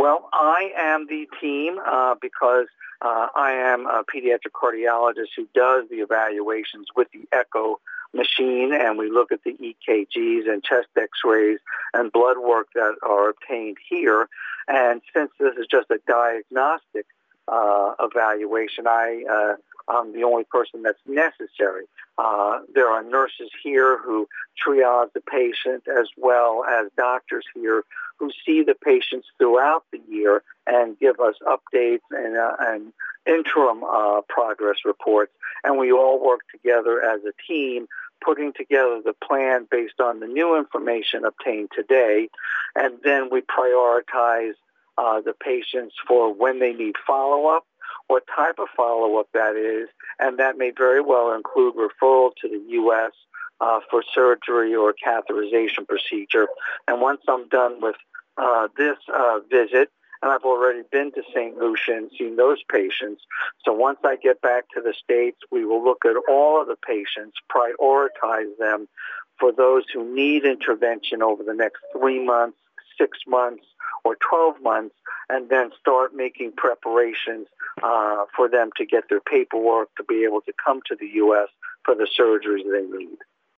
Well, I am the team because I am a pediatric cardiologist who does the evaluations with the echo machine, and we look at the EKGs and chest x-rays and blood work that are obtained here. And since this is just a diagnostic evaluation, I'm the only person that's necessary. There are nurses here who triage the patient, as well as doctors here who see the patients throughout the year and give us updates and interim progress reports. And we all work together as a team, putting together the plan based on the new information obtained today. And then we prioritize the patients for when they need follow-up, what type of follow-up that is, and that may very well include referral to the U.S. For surgery or catheterization procedure. And once I'm done with this visit, and I've already been to St. Lucia and seen those patients, so once I get back to the States, we will look at all of the patients, prioritize them for those who need intervention over the next 3 months, 6 months, or 12 months, and then start making preparations for them to get their paperwork to be able to come to the U.S. for the surgeries they need.